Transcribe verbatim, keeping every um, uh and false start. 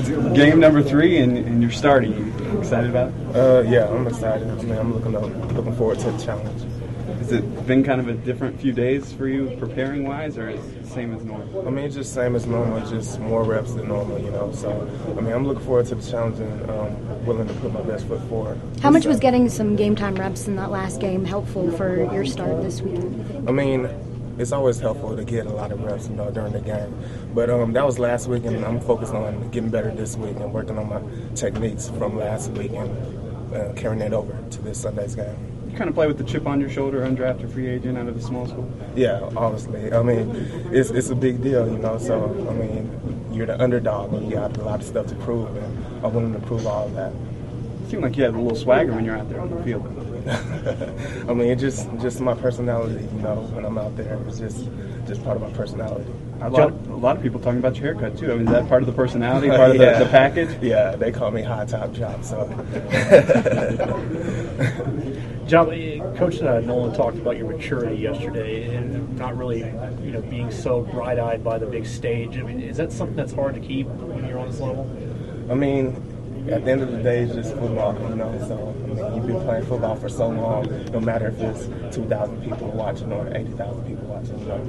It's game number three, and, and you're starting. You excited about it? Uh, yeah, I'm excited. I mean, I'm looking up, looking forward to the challenge. Has it been kind of a different few days for you preparing-wise, or is it the same as normal? I mean, it's just same as normal, just more reps than normal, you know. So, I mean, I'm looking forward to the challenge and um, willing to put my best foot forward. How much was getting some game time reps in that last game helpful for your start this weekend? I mean, it's always helpful to get a lot of reps, you know, during the game. But um, that was last week, and I'm focused on getting better this week and working on my techniques from last week and uh, carrying it over to this Sunday's game. You kind of play with the chip on your shoulder, undrafted free agent out of the small school? Yeah, honestly. I mean, it's it's a big deal, you know. So, I mean, you're the underdog, and you got a lot of stuff to prove, and I'm willing to prove all of that. It seemed like you had a little swagger when you're out there on the field. I mean, it's just just my personality, you know. When I'm out there, it's just just part of my personality. A lot, of, a lot of people talking about your haircut too. I mean, is that part of the personality, part of yeah. the, the package? Yeah, they call me High Top Job. So, John, Coach uh, Nolan talked about your maturity yesterday and not really, you know, being so bright-eyed by the big stage. I mean, is that something that's hard to keep when you're on this level? I mean, at the end of the day, it's just football, you know. So, I mean, you've been playing football for so long, no matter if it's two thousand people watching or eighty thousand people watching, you know.